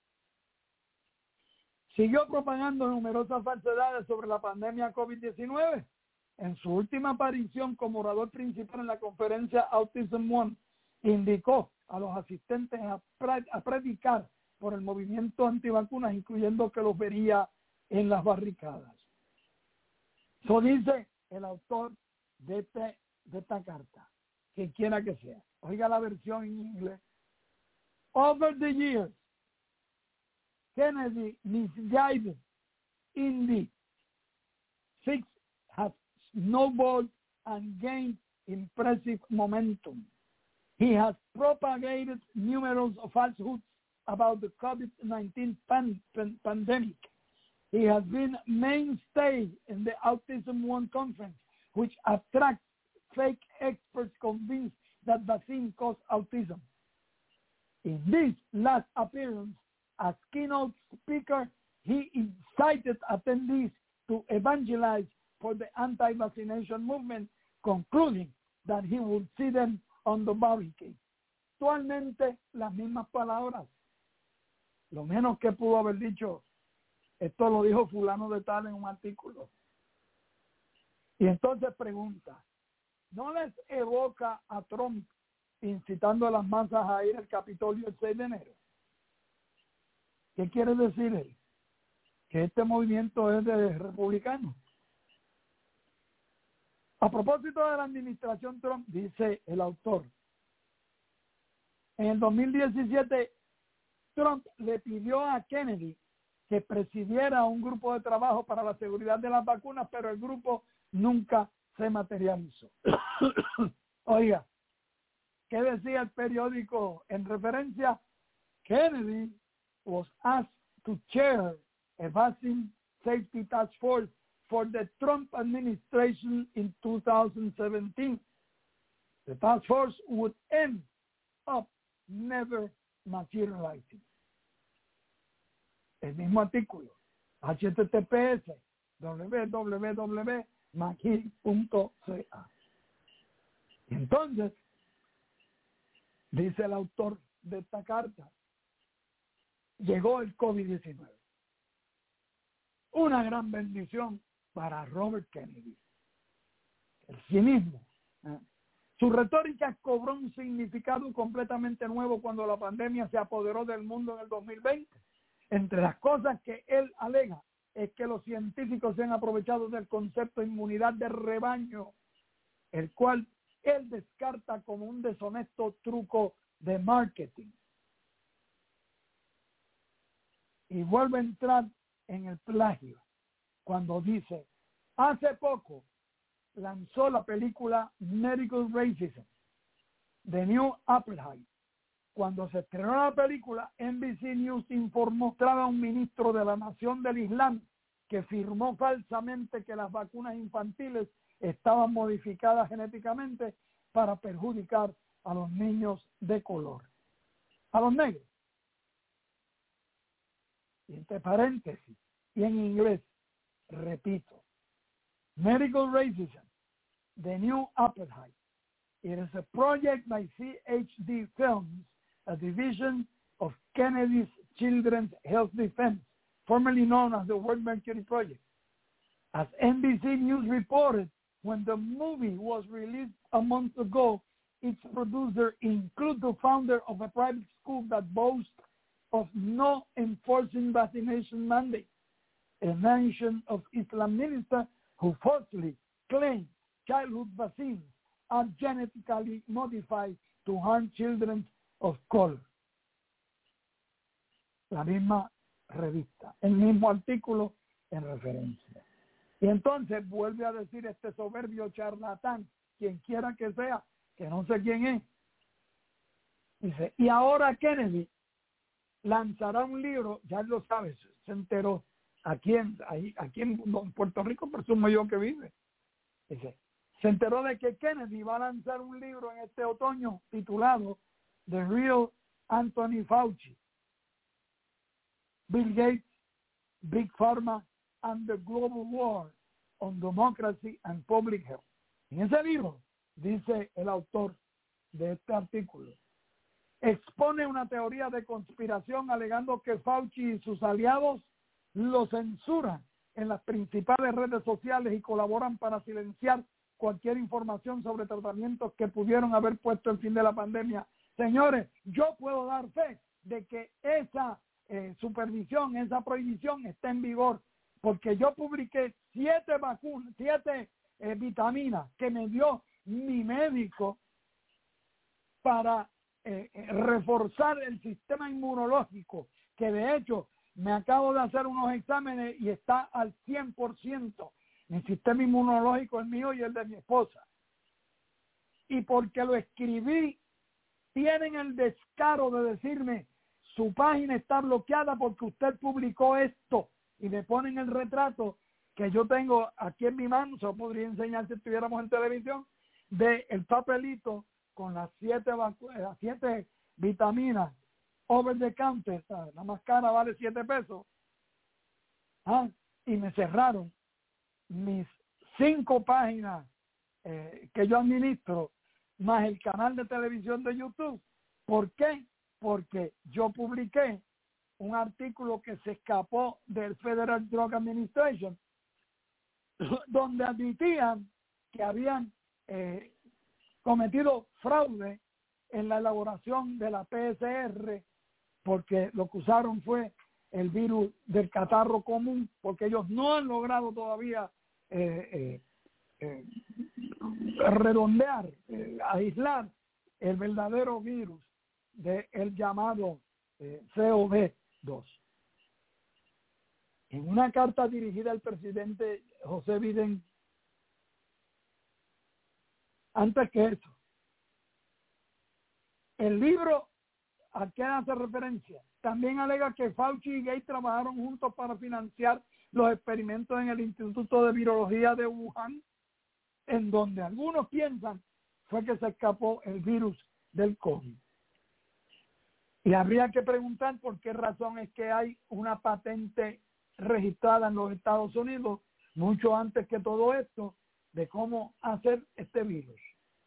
siguió propagando numerosas falsedades sobre la pandemia COVID-19. En su última aparición como orador principal en la conferencia Autism One, indicó a los asistentes a predicar por el movimiento antivacunas, incluyendo que los vería en las barricadas. Eso dice el autor de esta carta, que quiera que sea. Oiga la versión en inglés. Over the years, Kennedy misguided in the six has snowballed and gained impressive momentum. He has propagated numerous falsehoods about the COVID-19 pandemic. He has been mainstay in the Autism One conference, which attracts fake experts convinced that vaccine cause autism. In this last appearance as keynote speaker, he incited attendees to evangelize for the anti-vaccination movement, concluding that he would see them on the barricade. Actualmente las mismas palabras. Lo menos que pudo haber dicho, esto lo dijo fulano de tal en un artículo. Y entonces pregunta, ¿no les evoca a Trump incitando a las masas a ir al Capitolio el 6 de enero? ¿Qué quiere decir él? Que este movimiento es de republicanos. A propósito de la administración Trump, dice el autor, en el 2017 Trump le pidió a Kennedy que presidiera un grupo de trabajo para la seguridad de las vacunas, pero el grupo nunca se materializó. Oiga, ¿qué decía el periódico en referencia? Kennedy was asked to chair a vaccine safety task force for the Trump administration in 2017. The task force would end up never materializing. El mismo artículo, https www.magil.ca. Entonces, dice el autor de esta carta, llegó el COVID-19. Una gran bendición para Robert Kennedy. El cinismo. Su retórica cobró un significado completamente nuevo cuando la pandemia se apoderó del mundo en el 2020. Entre las cosas que él alega es que los científicos se han aprovechado del concepto de inmunidad de rebaño, el cual él descarta como un deshonesto truco de marketing. Y vuelve a entrar en el plagio cuando dice, hace poco lanzó la película Medical Racism de New Applegate. Cuando se estrenó la película, NBC News informó que a un ministro de la Nación del Islam que firmó falsamente que las vacunas infantiles estaban modificadas genéticamente para perjudicar a los niños de color. a los negros. Y entre paréntesis, y en inglés, repito, Medical Racism, The New Apartheid. It is a project by CHD Films, a division of Kennedy's Children's Health Defense, formerly known as the World Mercury Project. As NBC News reported, when the movie was released a month ago, its producer included the founder of a private school that boasts of no enforcing vaccination mandate, a nation of Islam minister who falsely claimed childhood vaccines are genetically modified to harm children of color. La misma revista, el mismo artículo en referencia. Y entonces vuelve a decir este soberbio charlatán, quien quiera que sea, que no sé quién es. Dice, y ahora Kennedy lanzará un libro, ya lo sabes, se enteró, aquí en Puerto Rico, presumo yo que vive. Dice, se enteró de que Kennedy va a lanzar un libro en este otoño titulado The Real Anthony Fauci, Bill Gates, Big Pharma and the Global War on Democracy and Public Health. En ese libro, dice el autor de este artículo, expone una teoría de conspiración alegando que Fauci y sus aliados lo censuran en las principales redes sociales y colaboran para silenciar cualquier información sobre tratamientos que pudieron haber puesto el fin de la pandemia. Señores, yo puedo dar fe de que esa supervisión, esa prohibición está en vigor, porque yo publiqué 7 vacunas, 7 vitaminas que me dio mi médico para reforzar el sistema inmunológico, que de hecho me acabo de hacer unos exámenes y está al 100%. Mi sistema inmunológico, el mío y el de mi esposa. Y porque lo escribí, tienen el descaro de decirme, su página está bloqueada porque usted publicó esto. Y me ponen el retrato que yo tengo aquí en mi mano, se lo podría enseñar si estuviéramos en televisión, de el papelito con las 7 vitaminas over the counter, ¿sabes? La más cara vale 7 pesos. Y me cerraron mis 5 páginas que yo administro, más el canal de televisión de YouTube. ¿Por qué? Porque yo publiqué un artículo que se escapó del Federal Drug Administration, donde admitían que habían cometido fraude en la elaboración de la PSR, porque lo que usaron fue el virus del catarro común, porque ellos no han logrado todavía redondear, aislar el verdadero virus del llamado COVID-2. En una carta dirigida al presidente José Biden, antes que eso, el libro a qué hace referencia también alega que Fauci y Gates trabajaron juntos para financiar los experimentos en el Instituto de Virología de Wuhan, en donde algunos piensan fue que se escapó el virus del COVID. Y habría que preguntar por qué razón es que hay una patente registrada en los Estados Unidos, mucho antes que todo esto, de cómo hacer este virus,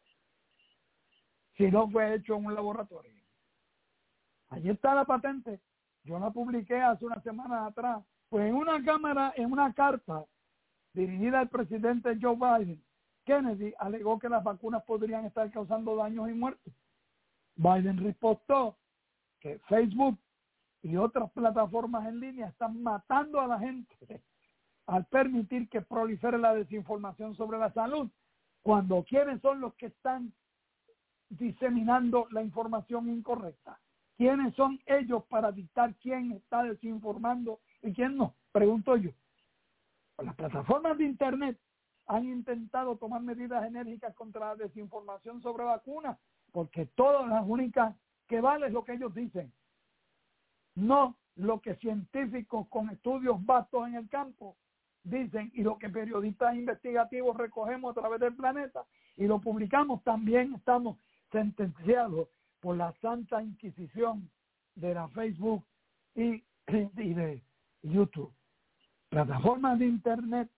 si no fue hecho en un laboratorio. Allí está la patente, yo la publiqué hace unas semanas atrás. Pues en una carta dirigida al presidente Joe Biden, Kennedy alegó que las vacunas podrían estar causando daños y muertes. Biden respondió que Facebook y otras plataformas en línea están matando a la gente al permitir que prolifere la desinformación sobre la salud, cuando quiénes son los que están diseminando la información incorrecta. ¿Quiénes son ellos para dictar quién está desinformando y quién no? Pregunto yo. Las plataformas de Internet han intentado tomar medidas enérgicas contra la desinformación sobre vacunas, porque todas las únicas que vale es lo que ellos dicen, no lo que científicos con estudios vastos en el campo dicen y lo que periodistas investigativos recogemos a través del planeta y lo publicamos. También estamos sentenciados por la Santa Inquisición de la Facebook y de YouTube. Plataformas de Internet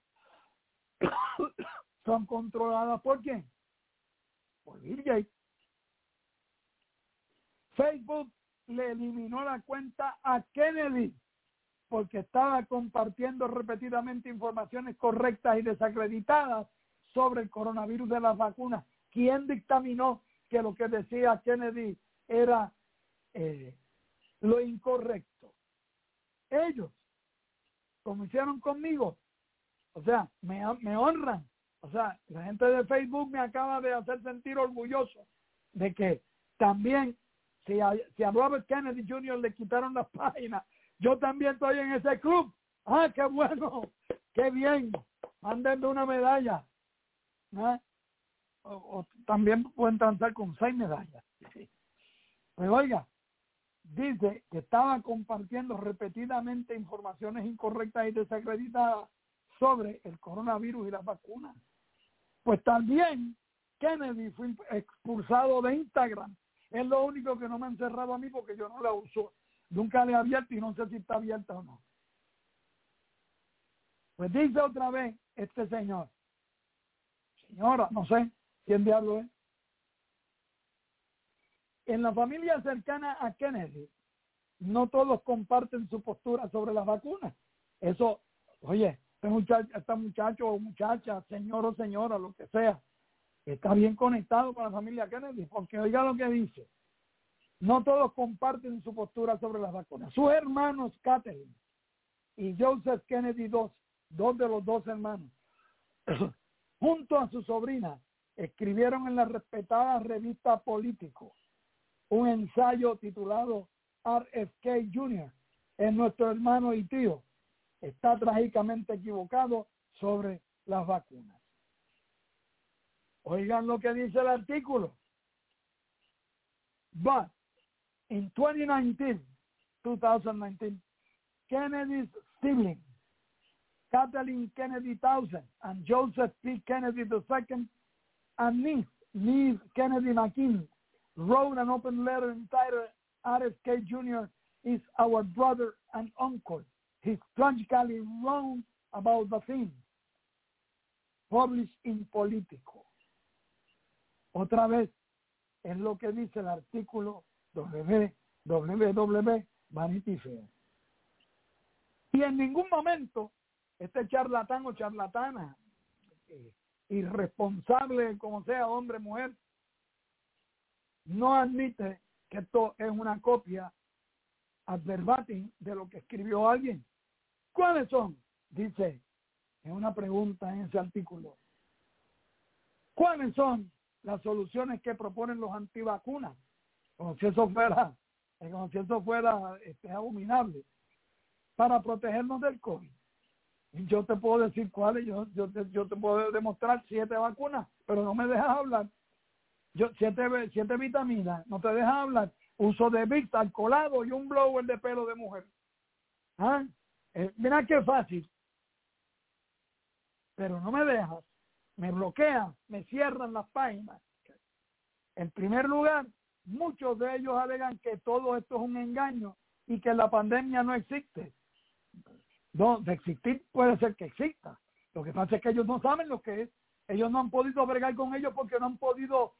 son controladas ¿por quién? Por Bill Gates. Facebook le eliminó la cuenta a Kennedy porque estaba compartiendo repetidamente informaciones correctas y desacreditadas sobre el coronavirus de las vacunas. ¿Quién dictaminó que lo que decía Kennedy era lo incorrecto? Ellos, como hicieron conmigo, o sea, me honran. O sea, la gente de Facebook me acaba de hacer sentir orgulloso de que también, si a Robert Kennedy Jr. le quitaron las páginas, yo también estoy en ese club. ¡Ah, qué bueno! ¡Qué bien! Mándenme una medalla. O también pueden transar con 6 medallas. Pues oiga, dice que estaba compartiendo repetidamente informaciones incorrectas y desacreditadas sobre el coronavirus y las vacunas. Pues también Kennedy fue expulsado de Instagram. Es lo único que no me han cerrado a mí porque yo no la uso. Nunca le he abierto y no sé si está abierta o no. Pues dice otra vez este señor, señora, no sé quién diablo es. En la familia cercana a Kennedy, no todos comparten su postura sobre las vacunas. Eso, oye, este muchacho o muchacha, señor o señora, lo que sea, está bien conectado con la familia Kennedy, porque oiga lo que dice. No todos comparten su postura sobre las vacunas. Sus hermanos Catherine y Joseph Kennedy, dos de los dos hermanos, junto a su sobrina, escribieron en la respetada revista Político un ensayo titulado RFK Jr. es nuestro hermano y tío. Está trágicamente equivocado sobre las vacunas. Oigan lo que dice el artículo. But in 2019, Kennedy's siblings, Kathleen Kennedy Townsend and Joseph P. Kennedy II, and niece Kennedy McKinney, wrote an open letter entitled RFK Jr. is our brother and uncle. He's tragically wrong about the thing. Published in Politico. Otra vez, es lo que dice el artículo www. Vanity Fair. Y en ningún momento este charlatán o charlatana, irresponsable como sea, hombre o mujer, no admite que esto es una copia ad verbatim de lo que escribió alguien. ¿Cuáles son? Dice, es una pregunta en ese artículo. ¿Cuáles son las soluciones que proponen los antivacunas? Como si eso fuera abominable, para protegernos del COVID. Y yo te puedo decir cuáles, yo te puedo demostrar 7 vacunas, pero no me dejas hablar. 7 vitaminas, no te dejas hablar. Uso de Vicks, alcoholado y un blower de pelo de mujer. Mira qué fácil. Pero no me dejas, me bloquean, me cierran las páginas. En primer lugar, muchos de ellos alegan que todo esto es un engaño y que la pandemia no existe. No, de existir puede ser que exista. Lo que pasa es que ellos no saben lo que es. Ellos no han podido bregar con ellos porque no han podido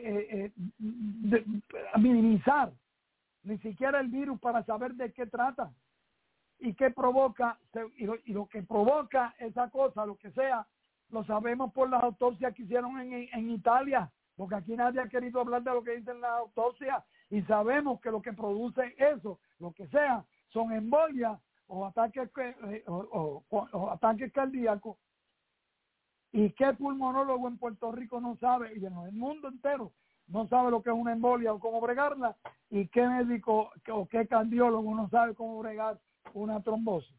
minimizar ni siquiera el virus para saber de qué trata y qué provoca, y lo que provoca esa cosa, lo que sea, lo sabemos por las autopsias que hicieron en Italia, porque aquí nadie ha querido hablar de lo que dicen las autopsias, y sabemos que lo que produce eso, lo que sea, son embolias o ataques ataques cardíacos. ¿Y qué pulmonólogo en Puerto Rico no sabe, y en el mundo entero, no sabe lo que es una embolia o cómo bregarla? ¿Y qué médico o qué cardiólogo no sabe cómo bregar una trombosis?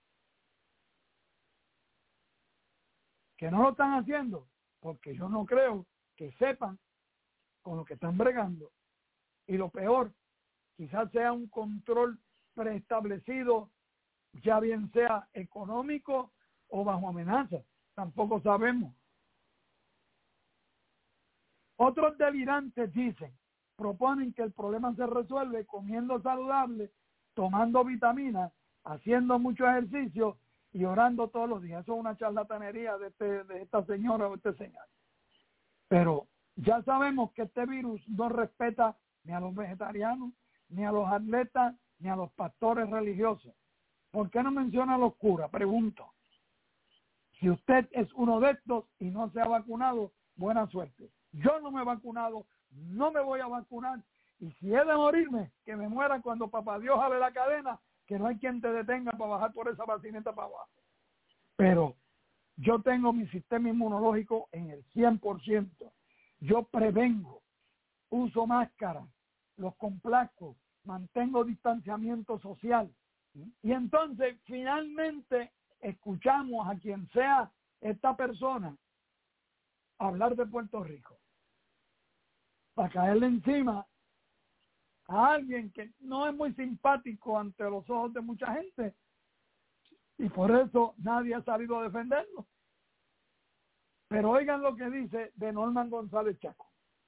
Que no lo están haciendo porque yo no creo que sepan con lo que están bregando. Y lo peor, quizás sea un control preestablecido, ya bien sea económico o bajo amenaza. Tampoco sabemos. Otros delirantes dicen, proponen que el problema se resuelve comiendo saludable, tomando vitaminas, haciendo mucho ejercicio y orando todos los días. Eso es una charlatanería de esta señora o este señor. Pero ya sabemos que este virus no respeta ni a los vegetarianos, ni a los atletas, ni a los pastores religiosos. ¿Por qué no menciona a los curas? Pregunto. Si usted es uno de estos y no se ha vacunado, buena suerte. Yo no me he vacunado, no me voy a vacunar, y si he de morirme, que me muera cuando papá Dios jale la cadena, que no hay quien te detenga para bajar por esa vacineta para abajo. Pero yo tengo mi sistema inmunológico en el 100%. Yo prevengo, uso máscara, los complazco, mantengo distanciamiento social. Y entonces, finalmente, escuchamos a quien sea esta persona hablar de Puerto Rico, para caerle encima a alguien que no es muy simpático ante los ojos de mucha gente, y por eso nadie ha salido a defenderlo. Pero oigan lo que dice de Norman González Chacón.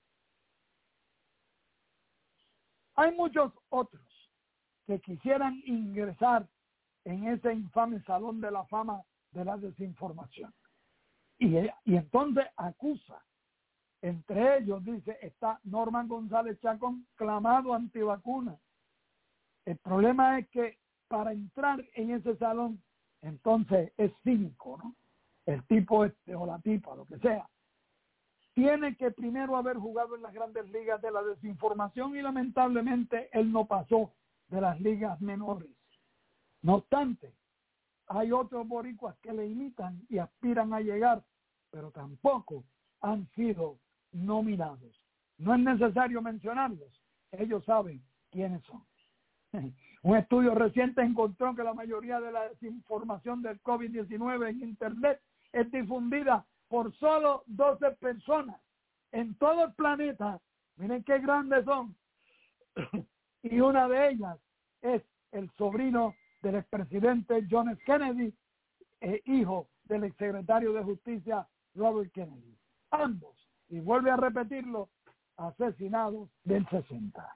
Hay muchos otros que quisieran ingresar en ese infame salón de la fama de la desinformación. Y entonces acusa, entre ellos, dice, está Norman González Chacón, clamado antivacuna. El problema es que para entrar en ese salón, entonces es cínico, ¿no? El tipo o la tipa, lo que sea, tiene que primero haber jugado en las grandes ligas de la desinformación, y lamentablemente él no pasó de las ligas menores. No obstante, hay otros boricuas que le imitan y aspiran a llegar, pero tampoco han sido nominados. No es necesario mencionarlos, ellos saben quiénes son. Un estudio reciente encontró que la mayoría de la desinformación del COVID-19 en Internet es difundida por solo 12 personas en todo el planeta. Miren qué grandes son. Y una de ellas es el sobrino del expresidente John F. Kennedy, hijo del exsecretario de Justicia Robert Kennedy. Ambos, y vuelve a repetirlo, asesinados del 60.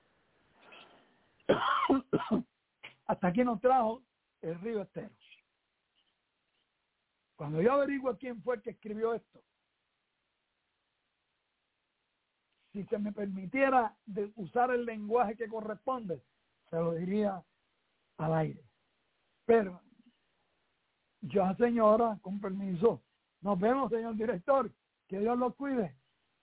Hasta aquí nos trajo el río Esteros. Cuando yo averiguo quién fue el que escribió esto, si se me permitiera de usar el lenguaje que corresponde, se lo diría al aire. Pero yo, señora, con permiso, nos vemos, señor director, que Dios los cuide.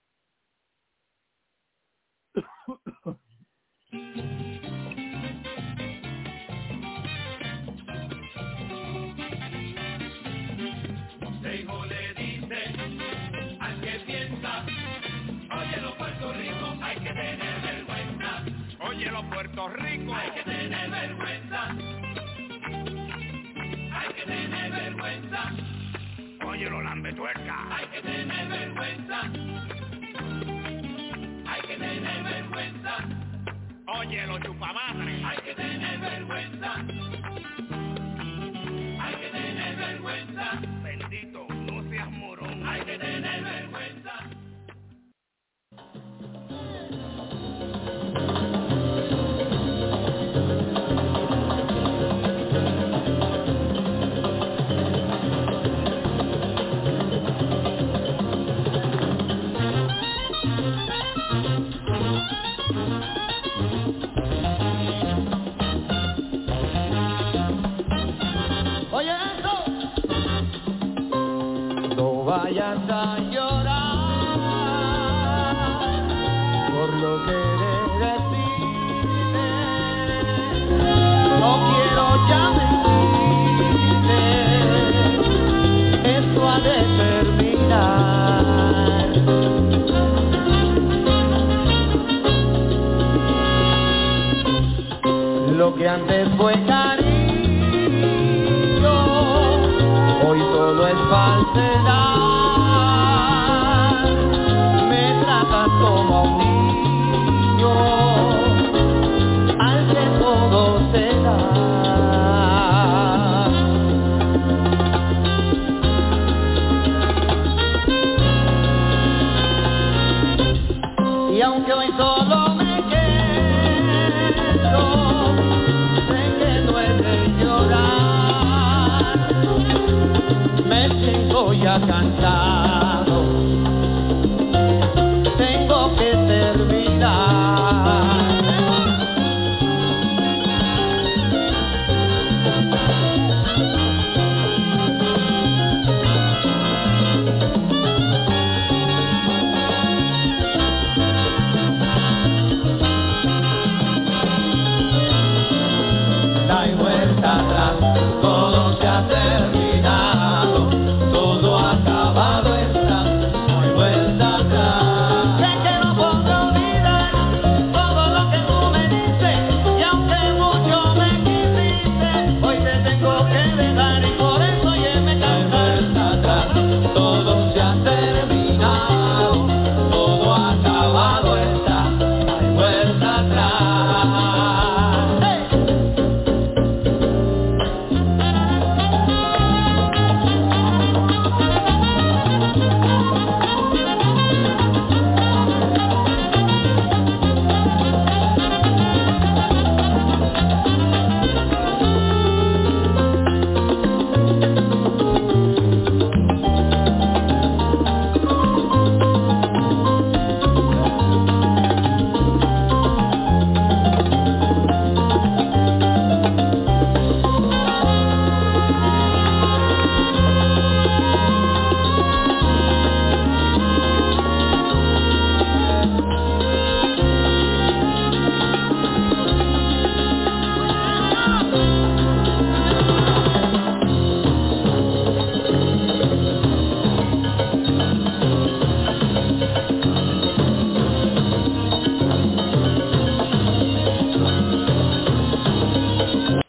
Montejo le dice al que piensa, oye los Puerto Rico, hay que tener vergüenza. Oye los Puerto Rico, hay que tener vergüenza. Hay que tener vergüenza. Oye los lambetuerca, hay que tener vergüenza. Hay que tener vergüenza. Oye los chupamadres, hay que tener vergüenza. Hay que tener vergüenza. Bendito, no seas morón. Hay que tener vergüenza. Oye eso, no vayas a llorar por lo que decirte, no quiero ya mentirte, esto ha de terminar. Lo que antes fue cariño, hoy todo es falsedad. Me tratas como a un niño al que todo se da. Y aunque hoy solo está cansado, tengo que terminar. Dai vuelta atrás.